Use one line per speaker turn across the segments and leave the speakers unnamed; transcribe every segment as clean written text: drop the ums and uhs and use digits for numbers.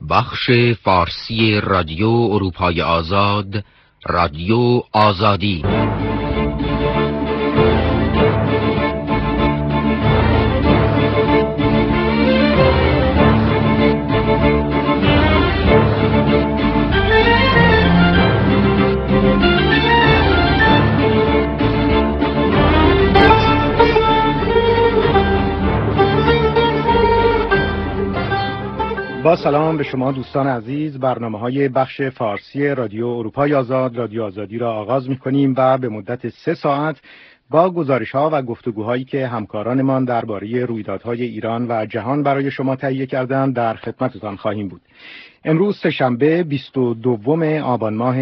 بخش فارسی رادیو اروپای آزاد، رادیو آزادی.
با سلام به شما دوستان عزیز، برنامه‌های بخش فارسی رادیو اروپای آزاد، رادیو آزادی را آغاز می‌کنیم و به مدت 3 ساعت با گزارش‌ها و گفتگوهایی که همکارانمان درباره رویدادهای ایران و جهان برای شما تهیه کردند در خدمتتان خواهیم بود. امروز سه‌شنبه 22 آبان ماه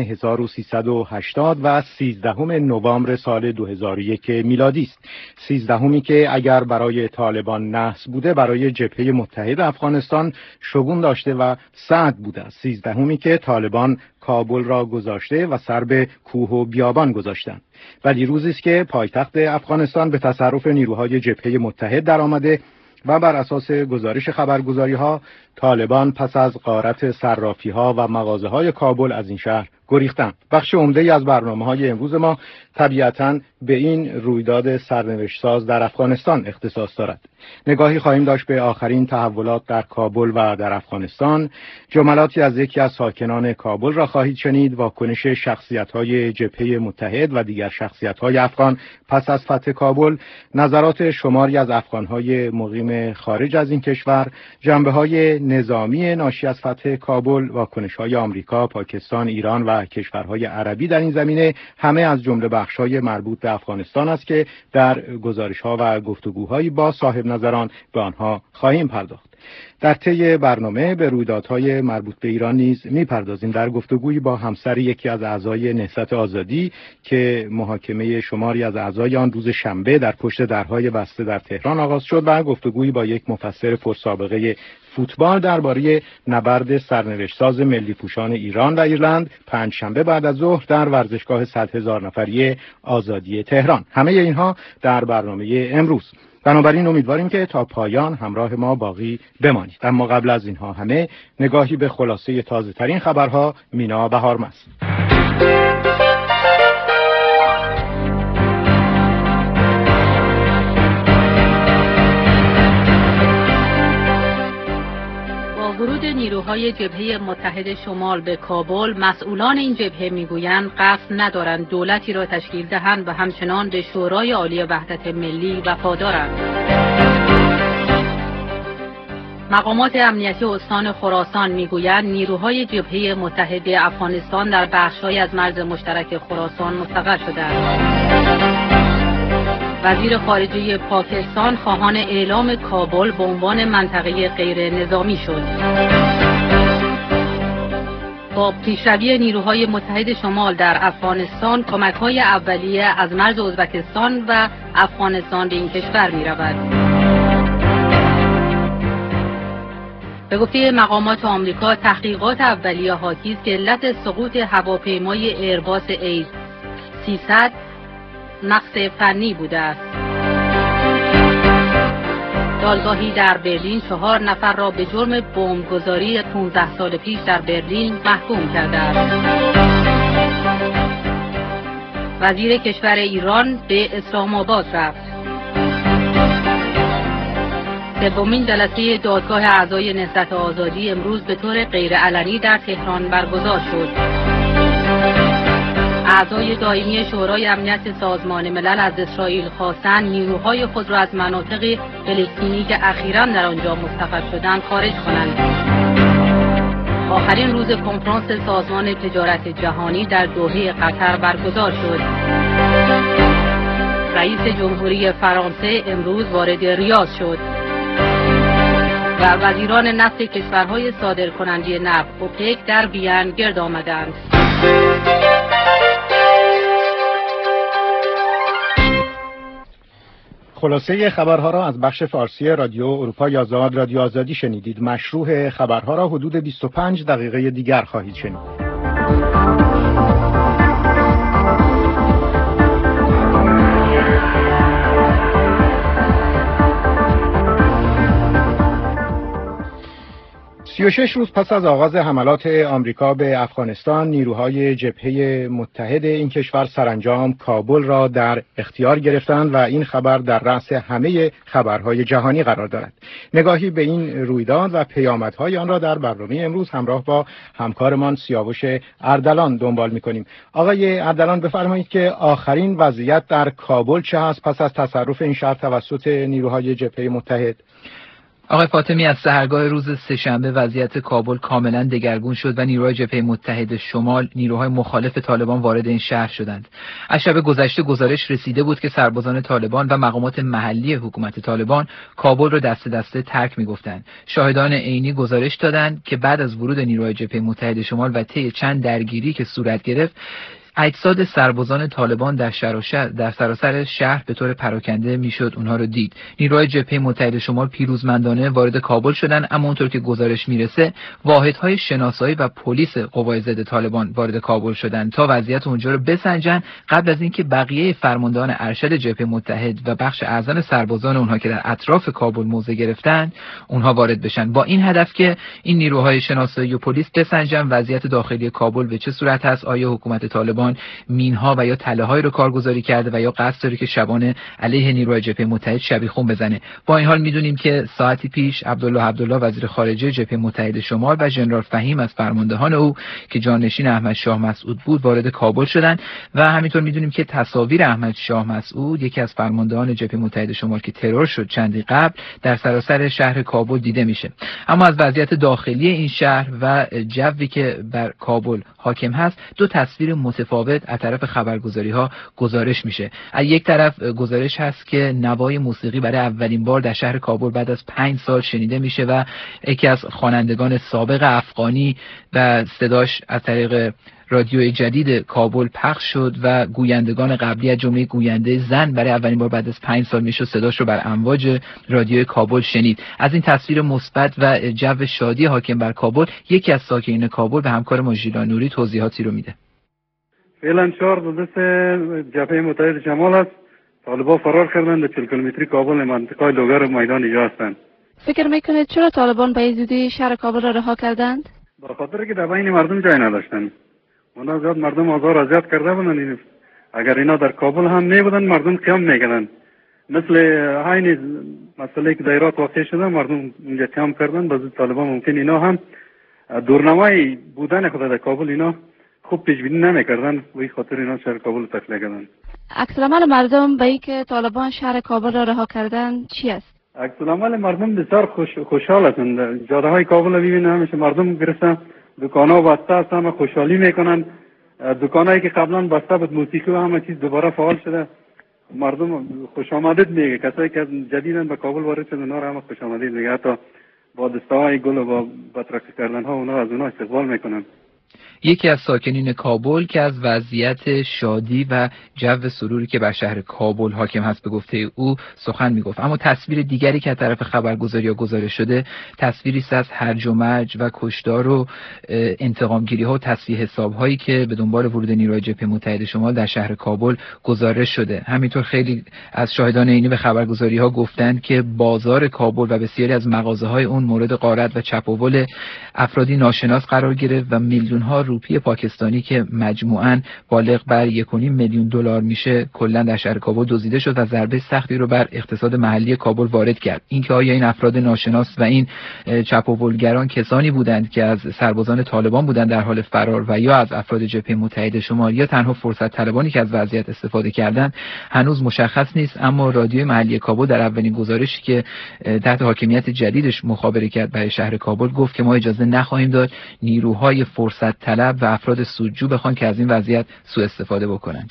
1380 و 13 نوامبر سال 2001 میلادی است. 13می که اگر برای طالبان نحس بوده، برای جبهه متحد افغانستان شگون داشته و سعد بوده است. 13می که طالبان کابل را گذاشته و سر به کوه و بیابان گذاشتند. ولی روزی است که پایتخت افغانستان به تصرف نیروهای جبهه متحد درآمده و بر اساس گزارش خبرگزاری‌ها طالبان پس از غارت صرافی‌ها و مغازه‌های کابل از این شهر گریختند. بخش عمده‌ای از برنامه‌های امروز ما طبیعتاً به این رویداد سرنوشت‌ساز در افغانستان اختصاص دارد. نگاهی خواهیم داشت به آخرین تحولات در کابل و در افغانستان. جملاتی از یکی از ساکنان کابل را خواهید شنید. واکنش شخصیت‌های جبهه متحد و دیگر شخصیت‌های افغان پس از فتح کابل. نظرات شماری از افغان‌های مقیم خارج از این کشور. جنبه‌های نظامی ناشی از فتح کابل. واکنش‌های آمریکا، پاکستان، ایران و کشورهای عربی در این زمینه، همه از جمله بخش‌های مربوط به افغانستان است که در گزارش‌ها و گفتگوهایی با صاحب نظران به آنها خواهیم پرداخت. در طی برنامه به رویدادهای مربوط به ایران نیز می‌پردازیم. در گفتگویی با همسر یکی از اعضای نهضت آزادی که محاکمه شماری از اعضای آن روز شنبه در پشت درهای بسته در تهران آغاز شد و گفتگویی با یک مفسر پرسابقه فوتبال درباره نبرد سرنوشت‌ساز ملی پوشان ایران و ایرلند پنجشنبه بعد از ظهر در ورزشگاه 100,000 نفری آزادی تهران. همه اینها در برنامه امروز. بنابراین امیدواریم که تا پایان همراه ما باقی بمانید. اما قبل از اینها همه نگاهی به خلاصه تازه ترین خبرها. مینا بهارمست.
ورود نیروهای جبهه متحد شمال به کابل، مسئولان این جبهه میگویند قصد ندارند دولتی را تشکیل دهند و همچنان به شورای عالی وحدت ملی وفادارند. مقامات امنیتی استان خراسان میگویند نیروهای جبهه متحد افغانستان در بخش‌هایی از مرز مشترک خراسان مستقر شدند. وزیر خارجه پاکستان خواهان اعلام کابل به عنوان منطقه غیر نظامی شد. با پیشروی نیروهای متحد شمال در افغانستان، کمک‌های اولیه از مرز ازبکستان و افغانستان به این کشور می‌رود. به گفته مقامات آمریکا، تحقیقات اولیه حاکی است که علت سقوط هواپیمای ایرباس A300 نقص فنی بوده است. دادگاهی در برلین 4 نفر را به جرم بمبگذاری 15 سال پیش در برلین محکوم کرده است. وزیر کشور ایران به اسلام آباد رفت. سومین جلسه دادگاه اعضای نهضت آزادی امروز به طور غیرعلنی در تهران برگزار شد. اعضای دائمی شورای امنیت سازمان ملل از اسرائیل خواستند نیروهای خود را از مناطق فلسطینی که اخیراً در آنجا مستقر شدند خارج کنند. آخرین روز کنفرانس سازمان تجارت جهانی در دوحه قطر برگزار شد. رئیس جمهوری فرانسه امروز وارد ریاض شد و وزیران نفت کشورهای صادرکننده نفت اوپک در وین گرد آمدند.
خلاصه خبرها را از بخش فارسی رادیو اروپای آزاد، رادیو آزادی شنیدید. مشروع خبرها را حدود 25 دقیقه دیگر خواهید شنید. 36 روز پس از آغاز حملات آمریکا به افغانستان، نیروهای جبهه متحد این کشور سرانجام کابل را در اختیار گرفتند و این خبر در رأس همه خبرهای جهانی قرار دارد. نگاهی به این رویداد و پیامدهای آن را در برنامه امروز همراه با همکارمان سیاوش اردلان دنبال می‌کنیم. آقای اردلان، بفرمایید که آخرین وضعیت در کابل چه است پس از تصرف این شهر توسط نیروهای جبهه متحد؟
آقای فاطمی، از سحرگاه روز سه‌شنبه وضعیت کابل کاملا دگرگون شد و نیروهای جبهه متحد شمال، نیروهای مخالف طالبان وارد این شهر شدند. از شب گذشته گزارش رسیده بود که سربازان طالبان و مقامات محلی حکومت طالبان کابل را دسته دسته ترک می‌گفتند. شاهدان عینی گزارش دادند که بعد از ورود نیروهای جبهه متحد شمال و طی چند درگیری که صورت گرفت، اجساد سربازان طالبان در سراسر شهر به طور پراکنده میشد اونها رو دید. نیروهای جبهه متحد شمال پیروزمندانه وارد کابل شدند، اما اونطور که گزارش میرسه واحدهای شناسایی و پلیس قوای ضد طالبان وارد کابل شدند تا وضعیت اونجا رو بسنجن قبل از اینکه بقیه فرماندهان ارشد جبهه متحد و بخش اعظم سربازان اونها که در اطراف کابل موضع گرفتن اونها وارد بشن، با این هدف که این نیروهای شناسایی و پلیس بسنجن وضعیت داخلی کابل به چه صورت هست، آیا حکومت طالبان مینها و یا تله‌هایی رو کارگزاری کرده و یا قصد داره که شبانه علیه نیروهای جبهه متحد شبیخون بزنه. با این حال میدونیم که ساعتی پیش عبدالله وزیر خارجه جبهه متحد شمال و ژنرال فهیم از فرماندهان او که جانشین احمد شاه مسعود بود وارد کابل شدند و همینطور میدونیم که تصاویر احمد شاه مسعود، یکی از فرماندهان جبهه متحد شمال که ترور شد چندی قبل، در سراسر شهر کابل دیده میشه. اما از وضعیت داخلی این شهر و جوی که بر کابل حاکم هست دو تصویر متفاوت از طرف خبرگزاری‌ها گزارش میشه. از یک طرف گزارش هست که نوای موسیقی برای اولین بار در شهر کابل بعد از 5 سال شنیده میشه و یکی از خوانندگان سابق افغانی و صداش از طریق رادیوی جدید کابل پخش شد و گویندگان قبلی از جمله گوینده زن برای اولین بار بعد از 5 سال میشه صداش رو بر امواج رادیوی کابل شنید. از این تصویر مثبت و جو شادی حاکم بر کابل یکی از ساکنین کابل به همکار ما ژیلان نوری توضیحاتی رو میده.
فعلا شهر در دست جبهه متحد شمال است. طالبان فرار کردند و 40 کیلومتری کابل منطقه لوگر میدان اینجا هستند.
فکر میکنید چرا طالبان به زودی شهر کابل را رها کردند؟
به خاطر که در بین مردم جای نداشتند. اونا زیاد مردم آزار اذیت کرده بودند. اگر اینا در کابل هم نبودند مردم قیام میکردند. مثل همین مسئله که در عراق واقع شده مردم اونجا قیام کردند. بعضی طالبان ممکن اینا هم دورنمای بودن خود در کابل اینا خوب پیش بینی نمیکردن و این خاطر اینا شهر کابل تخلیه کردن.
عکس‌العمل مردم به اینکه طالبان شهر کابل را رها کردن چی است؟
عکس‌العمل مردم بسیار خوشحال هستند. جاده های کابل رو ببینید همیشه مردم گرفتن، دکان‌ها بسته هستند، خوشحالی میکنن. دکانایی که قبلا بسته بود موسیقی و همه چیز دوباره فعال شده. مردم خوش آمدید میگه. کسایی که جدیدن به کابل وارد شدن اونا رو هم خوش آمدید میگه. حتی با دسته‌های گل و با بطرق کردن ها اونا از اونا استقبال میکنن.
یکی از ساکنین کابل که از وضعیت شادی و جو سروری که بر شهر کابل حاکم هست به گفته او سخن میگفت. اما تصویر دیگری که از طرف خبرگزاری‌ها گزارش شده تصویری است از هرج و مرج و کشتار و انتقامگیری‌ها و تصفیه حساب‌هایی که به دنبال ورود نیروهای جبهه متحد شمال در شهر کابل گزارش شده. همینطور خیلی از شاهدان عینی به خبرگزاری‌ها گفتند که بازار کابل و بسیاری از مغازه‌های اون مورد غارت و چپاول افرادی ناشناس قرار گرفت و میلیون‌ها روپیه پاکستانی که مجموعاً بالغ بر 1.5 میلیون دلار میشه کلا در شهر کابل دزدیده شد و ضربه سختی رو بر اقتصاد محلی کابل وارد کرد. اینکه آیا این افراد ناشناس و این چپاولگران کسانی بودند که از سربازان طالبان بودند در حال فرار و یا از افراد جبهه متحد شمال یا تنها فرصت طلبانی که از وضعیت استفاده کردند هنوز مشخص نیست. اما رادیوی محلی کابل در اولین گزارشی که تحت حاکمیت جدیدش مخابره کرد برای شهر کابل گفت که ما اجازه نخواهیم داد نیروهای فرصت طلب و افراد سودجو بخوان که از این وضعیت سوء استفاده بکنند.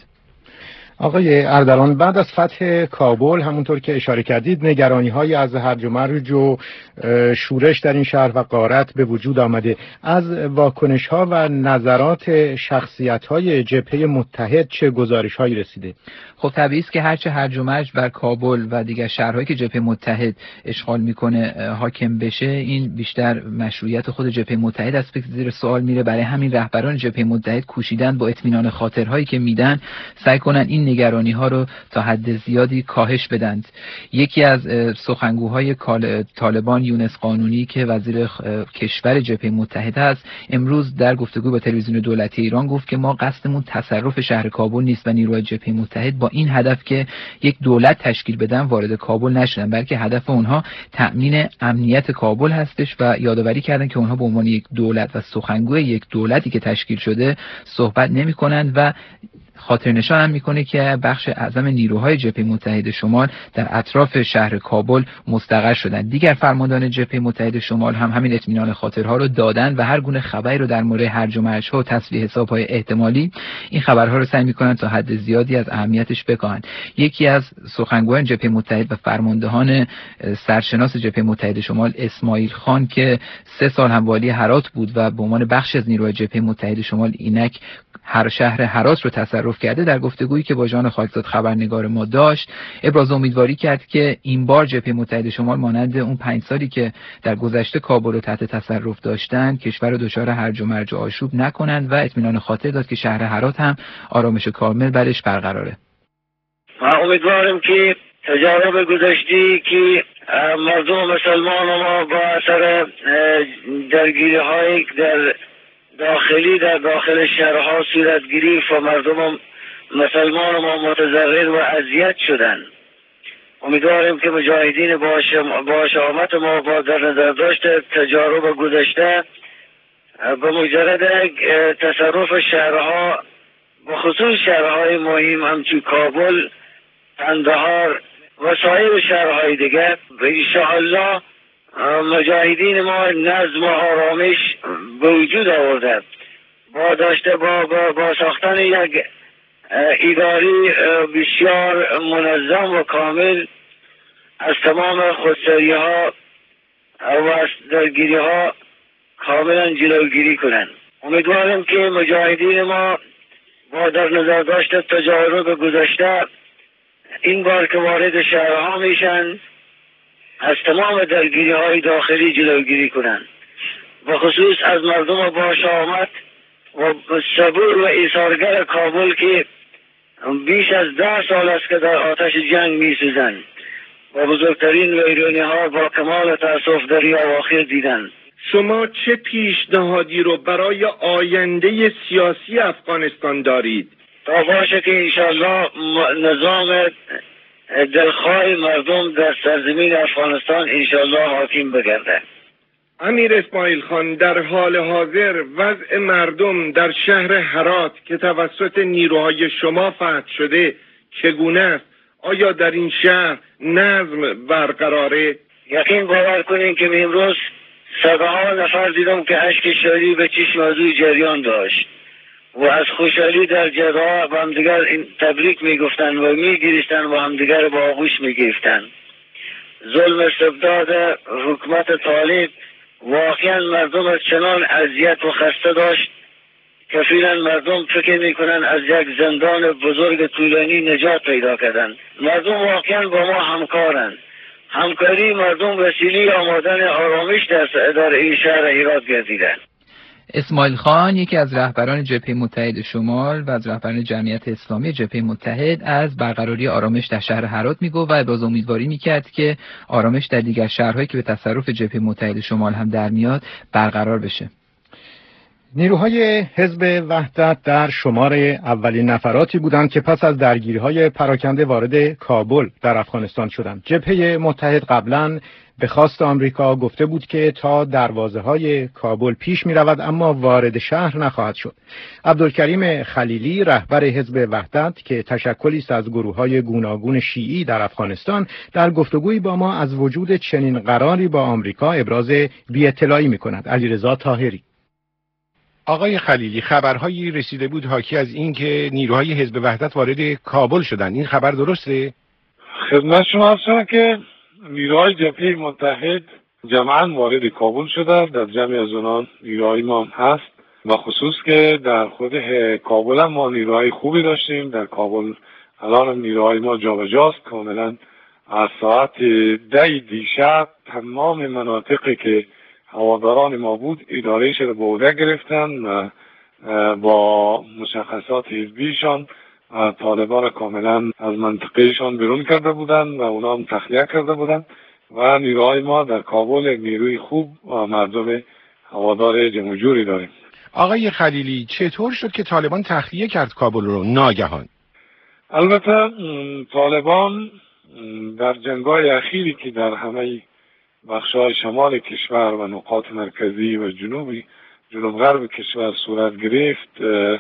آقای اردلان، بعد از فتح کابل همونطور که اشاره کردید نگرانی‌های از هرج و مرج و شورش در این شهر و غارت به وجود آمده. از واکنش‌ها و نظرات شخصیت‌های جبهه متحد چه گزارش‌هایی رسیده؟
خب طبیعی است که هرچه هرج و مرج بر کابل و دیگر شهرهایی که جبهه متحد اشغال میکنه حاکم بشه، این بیشتر مشروعیت خود جبهه متحد است که زیر سوال میره. برای همین رهبران جبهه متحد کوشیدن با اطمینان خاطرهایی که میدن سعی کنن این این نگرانی ها رو تا حد زیادی کاهش بدند. یکی از سخنگوهای طالبان یونس قانونی که وزیر کشور جبهه متحده است امروز در گفتگو با تلویزیون دولتی ایران گفت که ما قصدمون تصرف شهر کابل نیست و نیروهای جبهه متحد با این هدف که یک دولت تشکیل بدن وارد کابل نشدن، بلکه هدف اونها تأمین امنیت کابل هستش و یادآوری کردن که اونها به عنوان یک دولت و سخنگوی یک دولتی که تشکیل شده صحبت نمی‌کنند و خاطر نشان هم میکنه که بخش اعظم نیروهای جبهه متحده شمال در اطراف شهر کابل مستقر شدند. دیگر فرماندهان جبهه متحده شمال هم همین اطمینان خاطرها رو دادن و هر گونه خبری رو در مورد هرج و مرج‌ها و تصفیه حساب‌های احتمالی این خبرها رو سعی میکنن تا حد زیادی از اهمیتش بکاهند. یکی از سخنگویان جبهه متحده و فرماندهان سرشناس جبهه متحده شمال اسماعیل خان که 3 سال هم والی هرات بود و به عنوان بخش از نیروهای جبهه متحده شمال اینک هر شهر هرات رو تصرف کرده، در گفتگویی که با ژان خاکزاد خبرنگار ما داشت ابراز امیدواری کرد که این بار جبهه متحده شمال مانند اون 5 سالی که در گذشته کابل رو تحت تصرف داشتن کشور رو دچار هرج و مرج و آشوب نکنند و اطمینان خاطر داد که شهر هرات هم آرامش کامل برش برقراره.
ما امیدوارم که تجارب گذشته که مردم مسلمان ما با اثر درگیری‌های در داخل شهرها صورت گرفت و مردم مسلمان ما متضرر و اذیت شدند. امیدواریم که مجاهدین با شهامت ما با در نظر داشته تجارب گذشته به مجرد تصرف شهرها و خصوص شهرهای مهم همچون کابل، قندهار و سایر شهرهای دیگر ان شاء الله مجاهدین ما نظم و آرامش به وجود آورده با ساختن یک اداری بسیار منظم و کامل از تمام خودسری ها و از درگیری ها کاملا جلوگیری کنند. امیدوارم که مجاهدین ما با در نظر داشته تجارب گذشته این بار که وارد شهرها میشن از تمام درگیری های داخلی جلوگیری کنند و خصوص از مردم با شهامت و صبور و ایثارگر کابل که بیش از 10 سال است که در آتش جنگ می سوزند و بزرگترین ویرانی ها با کمال تأسف در اواخر دیدند.
شما چه پیشنهادی رو برای آینده سیاسی افغانستان دارید؟
تا باشه که انشالله نظام دلخواه مردم در سرزمین افغانستان انشالله حاکم بگرده.
امیر اسماعیل خان، در حال حاضر وضع مردم در شهر هرات که توسط نیروهای شما فتح شده چگونه است؟ آیا در این شهر نظم برقراره؟
یقین باور کنین که امروز صدها نفر دیدم که اشک شادی به چشم از او جریان داشت و از خوشحالی در جدا با همدیگر تبریک میگفتن و میگیرستن و همدیگر با آغوش میگرفتن. ظلم استبداد حکومت طالب واقعا مردم از چنان اذیت و خسته داشت که فعلا مردم فکر میکنن از یک زندان بزرگ طولانی نجات پیدا کردن. مردم واقعا با ما همکارن. همکاری مردم وسیله آمدن آرامش در این شهر هرات گردیدن.
اسماعیل خان یکی از رهبران جبهه متحده شمال و از رهبران جمعیت اسلامی جبهه متحد از برقراری آرامش در شهر هرات میگفت و ابراز امیدواری میکرد که آرامش در دیگر شهرهایی که به تصرف جبهه متحده شمال هم در میاد برقرار بشه.
نیروهای حزب وحدت در شمار اولین نفراتی بودند که پس از درگیری‌های پراکنده وارد کابل در افغانستان شدند. جبهه متحد قبلاً به خواست آمریکا گفته بود که تا دروازه‌های کابل پیش می‌رود اما وارد شهر نخواهد شد. عبدالکریم خلیلی رهبر حزب وحدت که تشکلی است از گروه‌های گوناگون شیعی در افغانستان در گفتگویی با ما از وجود چنین قراری با آمریکا ابراز بی‌اطلاعی می‌کند. علیرضا طاهری.
آقای خلیلی، خبرهایی رسیده بود حاکی از این که نیروهای حزب وحدت وارد کابل شدن. این خبر درسته؟
خدمت شما هستم که نیروهای جبهه متحد جمعاً وارد کابل شدن. در جمعی از اونان نیروهای ما هم هست و خصوص که در خود کابل هم ما نیروهای خوبی داشتیم. در کابل الان هم نیروهای ما جابجاست. کاملاً از ساعت 10 دیشب تمام مناطقی که هواداران ما بود ادارهش رو به عهده گرفتن و با مشخصات حزبیشان طالبان را کاملا از منطقهشان بیرون کرده بودند و اونا هم تخلیه کرده بودند و نیروهای ما در کابل نیروی خوب و مردم هوادار جمهوری داریم.
آقای خلیلی، چطور شد که طالبان تخلیه کرد کابل رو ناگهان؟
البته طالبان در جنگ‌های اخیری که در همه بخش‌های شمال کشور و نقاط مرکزی و جنوب غرب کشور صورت گرفت،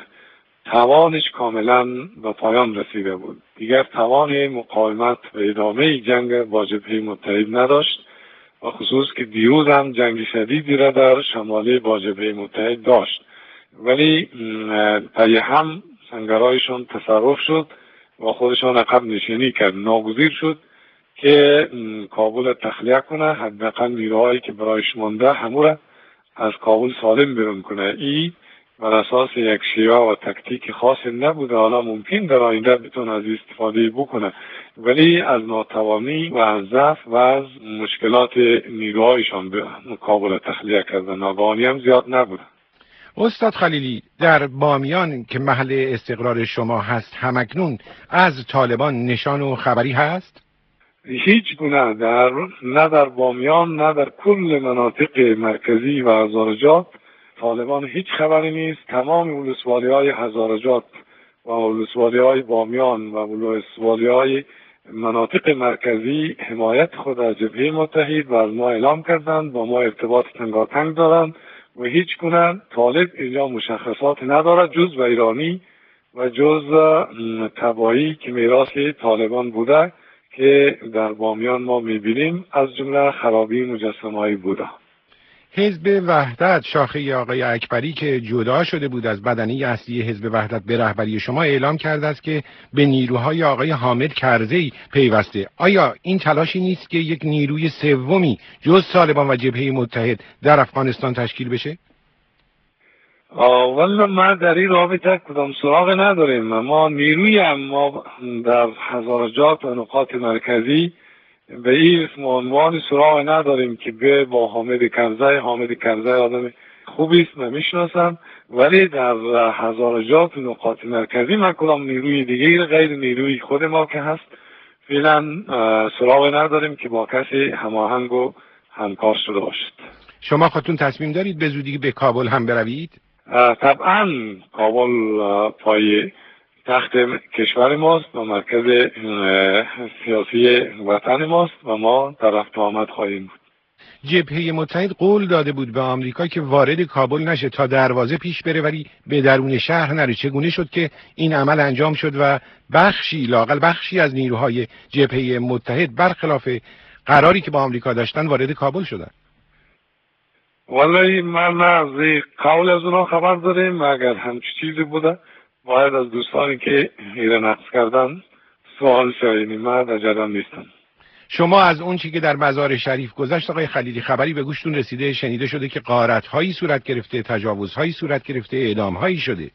توانش کاملا به پایان رسیده بود. دیگر توان مقاومت و ادامه جنگ با جبهه متحد نداشت و خصوص که دیروز هم جنگ شدیدی را در شمالی با جبهه متحد داشت، ولی طی هم سنگرهایشان تصرف شد و خودشان عقب نشینی کرد. ناگزیر شد که کابل تخلیه کنه، حداقل نیروهایی که برایش مانده همو را از کابل سالم بیرون کنه. این بر اساس یک شیوه و تکتیک خاص نبوده، حالا ممکن در آینده بتونه از استفاده بکنه، ولی از ناتوانی و از ضعف و از مشکلات نیروهایشان به کابل تخلیه کردن. ناگهانی هم زیاد نبوده.
استاد خلیلی، در بامیان که محل استقرار شما هست همکنون از طالبان نشان و خبری هست؟
هیچ گونه نه در بامیان نه در کل مناطق مرکزی و هزارجات طالبان هیچ خبری نیست. تمام ولسوالی‌های هزارجات و ولسوالی‌های بامیان و ولسوالی‌های مناطق مرکزی حمایت خود از جبهه متحد و از ما اعلام کردند، با ما ارتباط تنگاتنگ دارند و هیچ گونه طالب اینجا مشخصات ندارد جز به ایرانی و جز تباهی که میراث طالبان بوده که در بامیان ما میبینیم، از جمله خرابی مجسمه‌ای بوده.
حزب وحدت شاخه آقای اکبری که جدا شده بود از بدنه اصلی حزب وحدت به رهبری شما اعلام کرده است که به نیروهای آقای حامد کرزی پیوسته. آیا این تلاشی نیست که یک نیروی سومی جز طالبان و جبهه متحد در افغانستان تشکیل بشه؟
والا ما در این رابطه کدام سراغ نداریم. ما نیروی ما در هزارجات و نقاط مرکزی به این اسم و عنوان سراغ نداریم که به با حامد کرزی آدم خوبی است، نمیشناسم، ولی در هزارجات و نقاط مرکزی من کدام نیروی دیگه غیر نیروی خود ما که هست فعلا سراغ نداریم که با کسی هماهنگ و همکار شده باشد.
شما خودتون تصمیم دارید به زودی به کابل هم بروید؟
طبعا کابل پای تخت کشور ماست و مرکز سیاسی وطن ماست و ما طرف آمد خواهیم بود.
جبهه متحد قول داده بود به آمریکا که وارد کابل نشه تا دروازه پیش بره ولی به درون شهر نره. چگونه شد که این عمل انجام شد و لااقل بخشی از نیروهای جبهه متحد برخلاف قراری که با آمریکا داشتن وارد کابل شدن؟
والله من از قول از اونا خبر داریم، اگر همچی چیزی بوده باید از دوستانی که ایره نقص کردن سوال شاینی. من در جریان نیستم.
شما از اون چی که در مزار شریف گذشت آقای خلیلی خبری به گوشتون رسیده، شنیده شده که غارت‌هایی صورت گرفته، تجاوزهایی صورت گرفته، اعدام‌هایی شده؟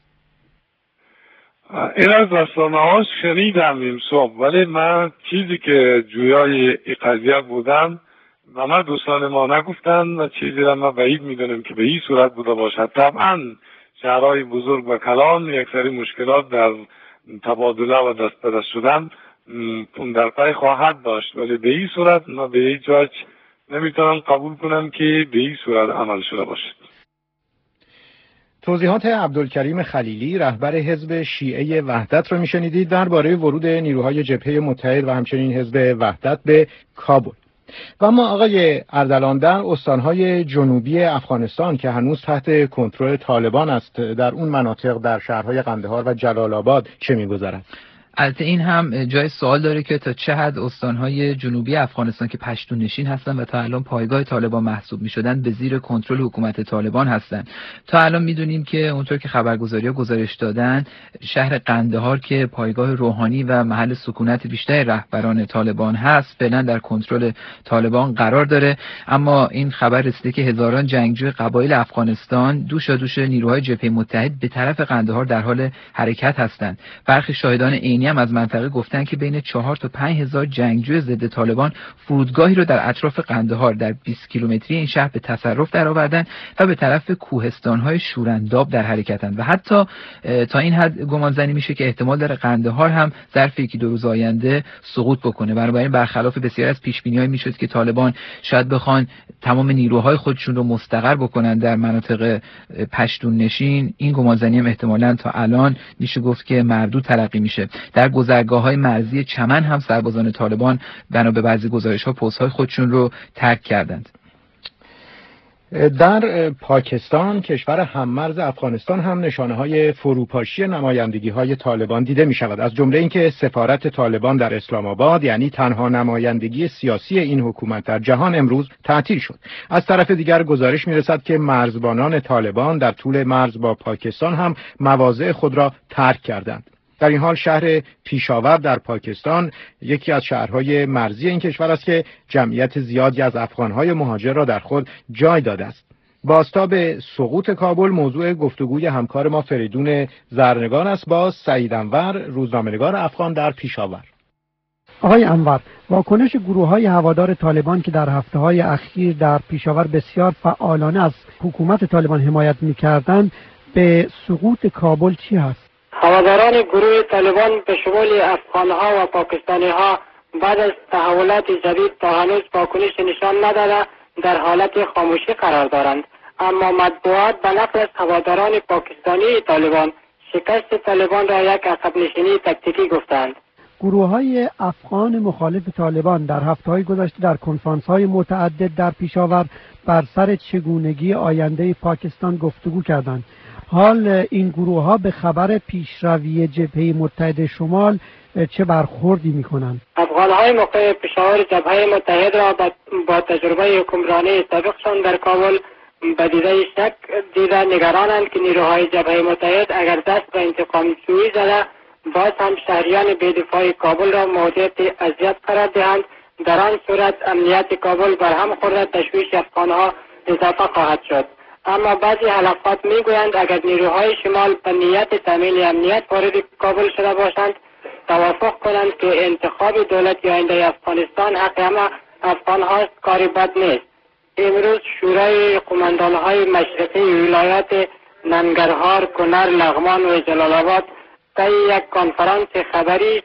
این از رسانه‌ها شنیدم این صبح، ولی من چیزی که جویای این قضیه بودم و من دوستان ما نگفتن و چیزی را ما بعید میدونیم که به این صورت بوده باشد. طبعا شهرهای بزرگ و کلان یک سری مشکلات در تبادله و دست به دست شدن در پی خواهد داشت، ولی به این صورت ما به هیچ وجه نمیتونم قبول کنم که به این صورت عمل شده باشد.
توضیحات عبدالکریم خلیلی رهبر حزب شیعه وحدت را میشنیدید درباره ورود نیروهای جبهه متحد و همچنین حزب وحدت به کابل. و اما آقای اردلان، در استانهای جنوبی افغانستان که هنوز تحت کنترل طالبان است، در اون مناطق در شهرهای قندهار و جلال آباد چه می‌گذرد؟
البته این هم جای سوال داره که تا چه حد استانهای جنوبی افغانستان که پشتون نشین هستن و تا الان پایگاه طالبان محسوب میشدن به زیر کنترل حکومت طالبان هستن. تا الان میدونیم که اونطور که خبرگزاری‌ها گزارش دادن شهر قندهار که پایگاه روحانی و محل سکونت بیشتر رهبران طالبان هست فعلا در کنترل طالبان قرار داره، اما این خبر رسیده که هزاران جنگجوی قبایل افغانستان دوشادوش نیروهای جبهه متحد به طرف قندهار در حال حرکت هستند. برخی شاهدان عینی امنی هم از منطقه گفتن که بین 4 تا 5 هزار جنگجو ضد طالبان فرودگاهی رو در اطراف قندهار در 20 کیلومتری این شهر به تصرف درآوردن و به طرف کوهستان‌های شورنداب در حرکتند و حتی تا این حد گمانزنی میشه که احتمال داره قندهار هم ظرف 1-2 روز آینده سقوط بکنه. بنابراین برخلاف بسیار از پیش‌بینی‌های میشد که طالبان شاید بخوان تمام نیروهای خودشون رو مستقر بکنن در مناطق پشتون نشین، این گمانزنی هم احتمالاً تا الان میشه گفت که مردود تلقی میشه. در گذرگاه‌های مرزی چمن هم سربازان طالبان بنا به بعضی گزارش‌ها پست‌های خودشون رو ترک کردند.
در پاکستان کشور هممرز افغانستان هم نشانه‌های فروپاشی نمایندگی‌های طالبان دیده می‌شود، از جمله اینکه سفارت طالبان در اسلام آباد، یعنی تنها نمایندگی سیاسی این حکومت در جهان، امروز تعطیل شد. از طرف دیگر گزارش می‌رسد که مرزبانان طالبان در طول مرز با پاکستان هم مواضع خود را ترک کردند. در این حال شهر پیشاور در پاکستان یکی از شهرهای مرزی این کشور است که جمعیت زیادی از افغانهای مهاجر را در خود جای داده است. بازتاب سقوط کابل موضوع گفتگوی همکار ما فریدون زرنگان است با سعید انور، روزنامه‌نگار افغان در پیشاور.
آقای انور، واکنش گروه‌های هوادار طالبان که در هفته‌های اخیر در پیشاور بسیار فعالانه از حکومت طالبان حمایت می‌کردند به سقوط کابل چی هست؟
هواداران گروه طالبان به شمول افغانها و پاکستانیها بعد از تحولات جدید تا هنوز واکنش نشان نداده در حالت خاموشی قرار دارند، اما مطبوعات به نقل از هواداران پاکستانی طالبان شکست طالبان را یک عقب نشینی تکتیکی گفتند.
گروه‌های افغان مخالف طالبان در هفته‌های گذشته در کنفرانس‌های متعدد در پیشاور بر سر چگونگی آینده پاکستان گفتگو کردند. حال این گروه‌ها به خبر پیشروی جبهه متحد شمال چه برخوردی می‌کنند؟
افغان‌های موقع پیشاور جبهه متحد را با تجربه حکمرانی سابقشان در کابل به دیده شک دیده نگرانند که نیروهای جبهه متحد اگر دست به انتقام جویی زده باز هم شهریان بی‌دفاع کابل را موضع اذیت قرار دهند. در آن صورت امنیت کابل برهم خورده، تشویش افغان‌ها اضافه خواهد شد. اما بعضی حلقات میگویند اگر نیروهای شمال به نیت تامین امنیت وارد کابل شده باشند توافق کنند که انتخاب دولت آینده افغانستان حق همه افغان هاست، کاری بد نیست. امروز شورای قماندانهای مشرقی ولایات ننگرهار، کنر، لغمان و جلال آباد طی یک کنفرانس خبری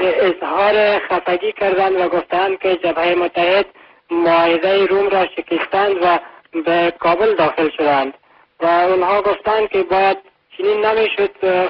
اظهار خفگی کردند و گفتند که جبهه متحد معاهده روم را شکستند و به کابل داخل شدند و اونها گفتند که باید چنین نمیشد.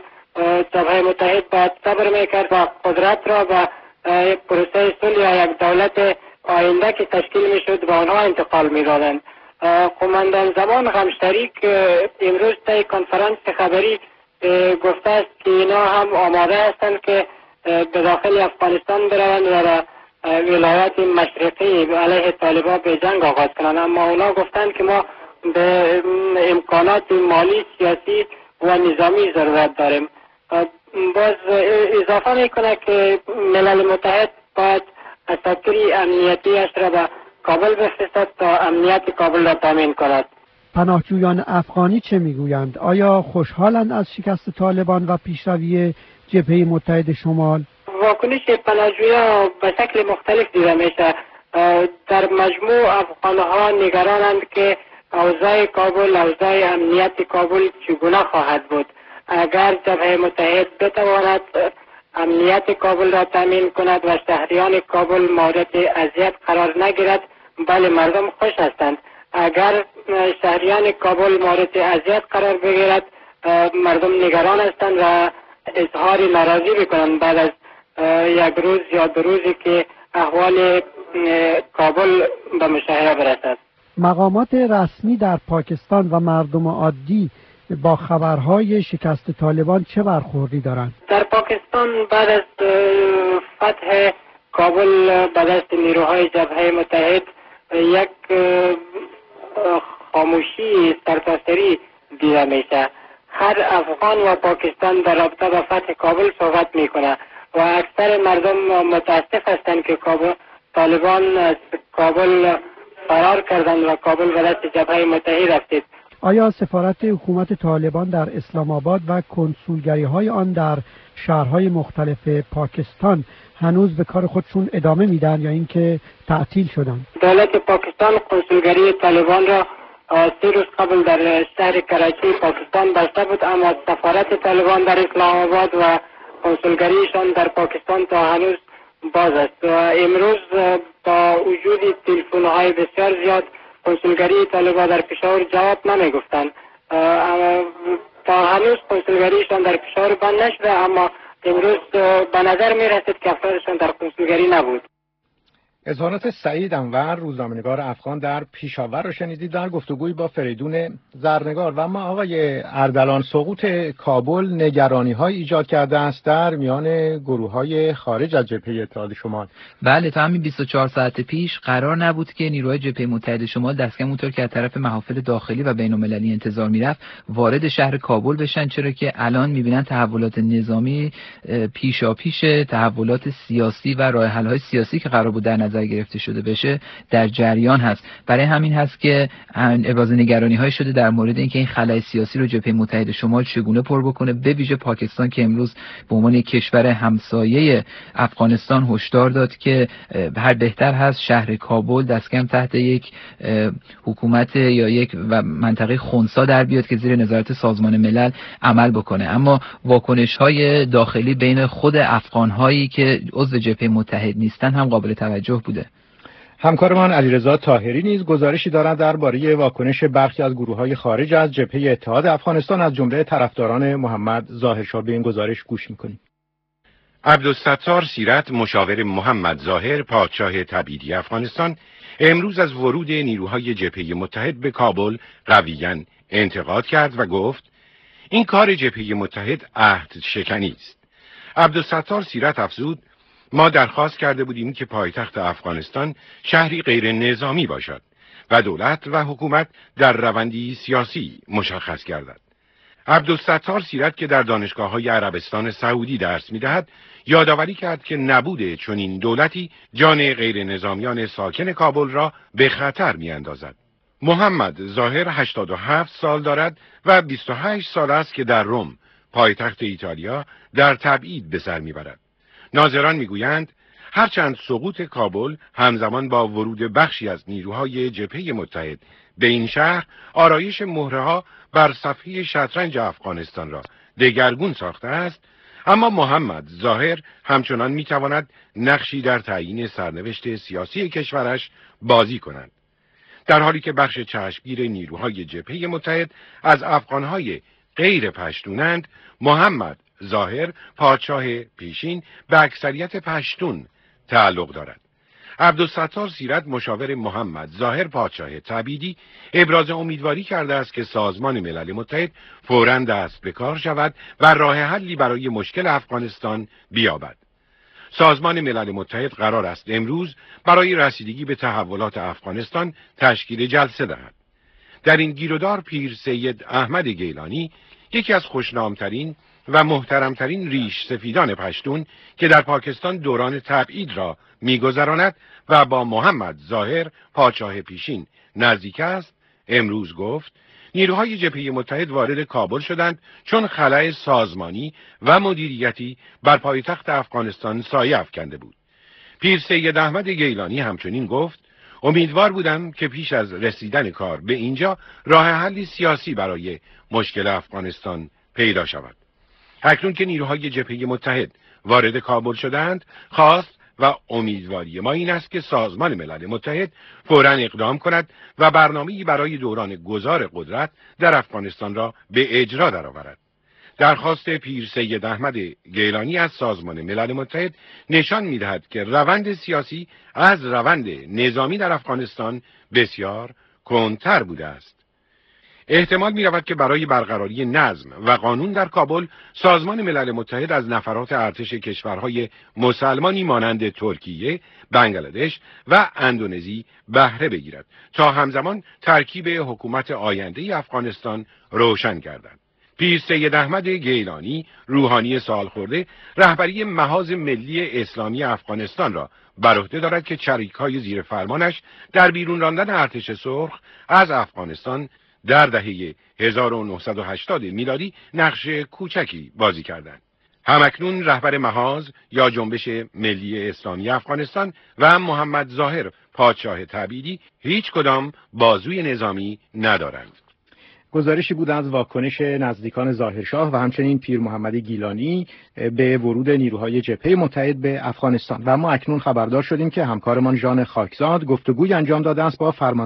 جبهه متحد باید صبر میکرد و قدرت را به پروسه صلح یا یک دولت آینده که تشکیل میشد به آنها انتقال میدادند. قماندان زمان غمشریک امروز طی کنفرانس خبری گفته است که اینا هم آماده هستند که به داخل افغانستان بروند و ولایات مشرقی علیه طالبان به جنگ آغاز کنند، اما اونا گفتند که ما به امکانات مالی، سیاسی و نظامی ضرورت داریم. باز اضافه میکنه که ملل متحد باید اساطیر امنیتیش را به کابل بفرستد تا امنیت کابل را تامین کند.
پناهجویان افغانی چه میگویند؟ آیا خوشحالند از شکست طالبان و پیشروی جبهه متحد شمال؟
واکنش پناهجویان به شکل مختلف دیده میشه. در مجموع افغانها نگرانند که اوضاع کابل، اوضاع امنیت کابل چگونه خواهد بود. اگر جبهه متحد بتواند امنیت کابل را تامین کند و شهریان کابل مورد اذیت قرار نگیرد، بله مردم خوش هستند. اگر شهریان کابل مورد اذیت قرار بگیرد، مردم نگران هستند و اظهار ناراضی میکنند بعد از یک روز یا 2 روزی که احوال کابل به مشاهده برسد.
مقامات رسمی در پاکستان و مردم عادی با خبرهای شکست طالبان چه برخوردی دارند؟
در پاکستان بعد از فتح کابل به دست نیروهای جبهه متحد یک خاموشی سرتاسری دیده میشه. هر افغان و پاکستان در رابطه با فتح کابل صحبت میکنه و اکثر مردم متاسف هستند که طالبان از کابل فرار کردند و کابل به دست جبهه متحد رفتید.
آیا سفارت حکومت طالبان در اسلام آباد و کنسولگری های آن در شهرهای مختلف پاکستان هنوز به کار خودشون ادامه میدن یا اینکه تعطیل شدن؟
دولت پاکستان قنسولگری طالبان را 3 روز قبل در شهر کراچی پاکستان بسته بود، اما سفارت طالبان در اسلام آباد و قنسولگریشان در پاکستان تا هنوز باز است. امروز با وجود تلفن‌های بسیار زیاد قنسولگری طالبان در پشاور جواب نمیگفتند. تا هنوز قنسولگریشان در پشاور بند نشده، اما امروز به نظر می رسید که افرادشان در قنسولگری نبود.
اظهارات سعید انور روزنامه‌نگار افغان در پیشاور را شنیدید در گفتگوی با فریدون زرنگار. و اما آقای اردلان، سقوط کابل نگرانی‌های ایجاد کرده است در میان گروه‌های خارج از جبهه اتحاد شمال.
بله، تا همین 24 ساعت پیش قرار نبود که نیروهای جبهه متحد شمال دست کم اونطور که از طرف محافل داخلی و بین‌المللی انتظار میرفت وارد شهر کابل بشن، چرا که الان می‌بینن تحولات نظامی پیشاپیش تحولات سیاسی و راه‌حل‌های سیاسی که قرار بود در نظر گرفته شده بشه در جریان هست. برای همین هست که ابراز نگرانی‌های شده در مورد اینکه این خلأ سیاسی رو جبهه متحد شمال چگونه پر بکنه، به ویژه پاکستان که امروز به عنوان یک کشور همسایه افغانستان هشدار داد که هر بهتر هست شهر کابل دست کم تحت یک حکومت یا یک منطقه خنثی در بیاد که زیر نظارت سازمان ملل عمل بکنه. اما واکنش‌های داخلی بین خود افغان‌هایی که عضو جبهه متحد نیستن هم قابل توجه بوده.
همکارمان علیرضا طاهری نیز گزارشی دارند درباره واکنش برخی از گروه‌های خارج از جبهه اتحاد افغانستان از جمله طرفداران محمد ظاهرشاه. به این گزارش گوش می‌کنیم.
عبدالستار سیرت، مشاور محمد ظاهر پادشاه تبعیدی افغانستان، امروز از ورود نیروهای جبهه متحد به کابل قویاً انتقاد کرد و گفت این کار جبهه متحد عهد شکنی است. عبدالستار سیرت افزود ما درخواست کرده بودیم که پایتخت افغانستان شهری غیر نظامی باشد و دولت و حکومت در روندی سیاسی مشخص گردد. عبدالستار سیرت که در دانشگاه‌های عربستان سعودی درس می‌دهد، یادآوری کرد که نبود چنین دولتی جان غیر نظامیان ساکن کابل را به خطر می‌اندازد. محمد ظاهر 87 سال دارد و 28 سال است که در روم، پایتخت ایتالیا، در تبعید به سر می‌برد. ناظران میگویند هرچند سقوط کابل همزمان با ورود بخشی از نیروهای جبهه متحد به این شهر آرایش مهره‌ها بر صفحه شطرنج افغانستان را دگرگون ساخته است، اما محمد ظاهر همچنان میتواند نقشی در تعیین سرنوشت سیاسی کشورش بازی کند. در حالی که بخش چشمگیر نیروهای جبهه متحد از افغانهای غیر پشتونند، محمد ظاهر پادشاه پیشین به اکثریت پشتون تعلق دارد. عبدالستار سیرت، مشاور محمد ظاهر پادشاه تبعیدی، ابراز امیدواری کرده است که سازمان ملل متحد فوراً دست به کار شود و راه حلی برای مشکل افغانستان بیابد. سازمان ملل متحد قرار است امروز برای رسیدگی به تحولات افغانستان تشکیل جلسه دهد. در این گیرودار پیر سید احمد گیلانی، یکی از خوشنامترین و محترمترین ریش سفیدان پشتون که در پاکستان دوران تبعید را می‌گذراند و با محمد ظاهر پادشاه پیشین نزدیک است، امروز گفت نیروهای جبهه متحد وارد کابل شدند چون خلأ سازمانی و مدیریتی بر پایتخت افغانستان سایه افکنده بود. پیر سید احمد گیلانی همچنین گفت امیدوار بودم که پیش از رسیدن کار به اینجا راه حلی سیاسی برای مشکل افغانستان پیدا شود. اکنون که نیروهای جبهه متحد وارد کابل شدند، خواست و امیدواری ما این است که سازمان ملل متحد فوراً اقدام کند و برنامه‌ای برای دوران گذار قدرت در افغانستان را به اجرا درآورد. درخواست پیر سید احمد گیلانی از سازمان ملل متحد نشان می‌دهد که روند سیاسی از روند نظامی در افغانستان بسیار کندتر بوده است. احتمال می‌رود که برای برقراری نظم و قانون در کابل سازمان ملل متحد از نفرات ارتش کشورهای مسلمانی مانند ترکیه، بنگلادش و اندونزی بهره بگیرد تا همزمان ترکیب حکومت آینده افغانستان روشن گردد. پیر سید احمد گیلانی، روحانی سالخورده، رهبری محاذ ملی اسلامی افغانستان را بر عهده دارد که چریک‌های زیر فرمانش در بیرون راندن ارتش سرخ از افغانستان در دهه 1980 میلادی نقش کوچکی بازی کردند. همکنون رهبر محاذ یا جنبش ملی اسلامی افغانستان و محمد ظاهر پادشاه تعبیدی هیچ کدام بازوی نظامی ندارند.
گزارشی بود از واکنش نزدیکان ظاهرشاه و همچنین پیر محمد گیلانی به ورود نیروهای جبهه متحد به افغانستان. و ما اکنون خبردار شدیم که همکارمان ژان خاکزاد گفتگوی انجام داده است با فرمان